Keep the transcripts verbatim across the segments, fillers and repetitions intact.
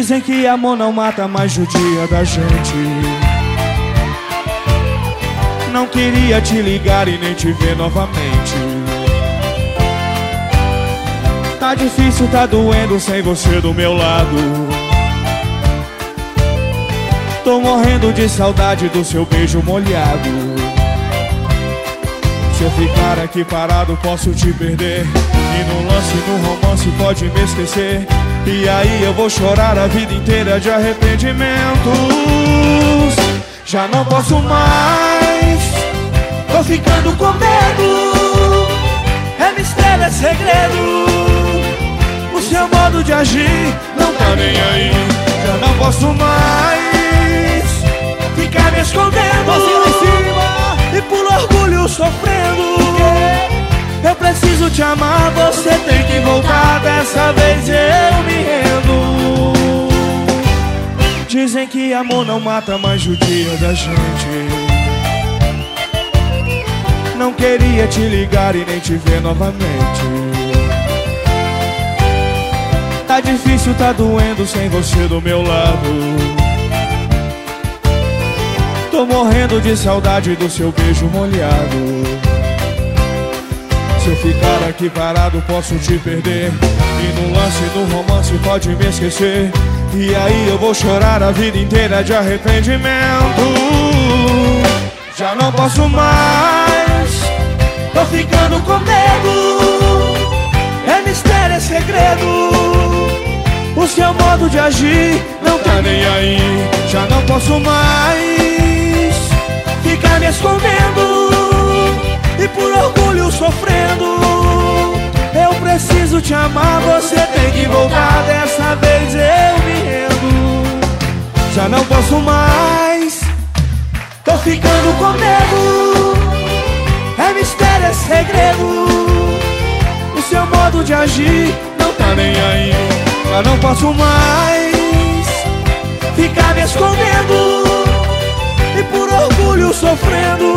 Dizem que amor não mata, mas judia da gente. Não queria te ligar e nem te ver novamente. Tá difícil, tá doendo sem você do meu lado. Tô morrendo de saudade do seu beijo molhado. Se eu ficar aqui parado posso te perder, e no lance, no romance pode me esquecer. E aí eu vou chorar a vida inteira de arrependimentos. Já não posso mais, tô ficando com medo. É mistério, é segredo. O seu modo de agir não tá nem aí. Já não posso mais ficar me escondendo e por orgulho sofrendo. Eu preciso te amar, você tem que voltar. Dessa vez eu me rendo. Dizem que amor não mata, mas judia da gente. Não queria te ligar e nem te ver novamente. Tá difícil, tá doendo sem você do meu lado. Tô morrendo de saudade do seu beijo molhado. Se eu ficar aqui parado posso te perder, e no lance, no romance pode me esquecer. E aí eu vou chorar a vida inteira de arrependimento. Já não posso mais, tô ficando com medo. É mistério, é segredo. O seu modo de agir não tá nem aí. Já não posso mais ficar me escondendo e por orgulho sofrendo. Eu preciso te amar, você tem que voltar. Dessa vez eu me rendo. Já não posso mais, tô ficando com medo. É mistério, é segredo. O seu modo de agir não tá nem aí. Já não posso mais ficar me escondendo e por orgulho sofrendo.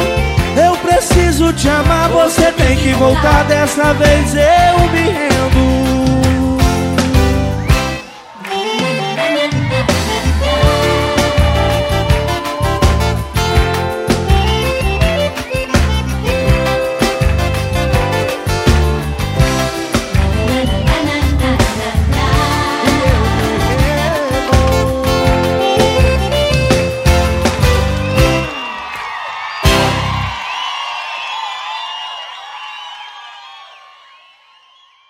Eu preciso te amar, você tem que voltar. Dessa vez eu me rendo.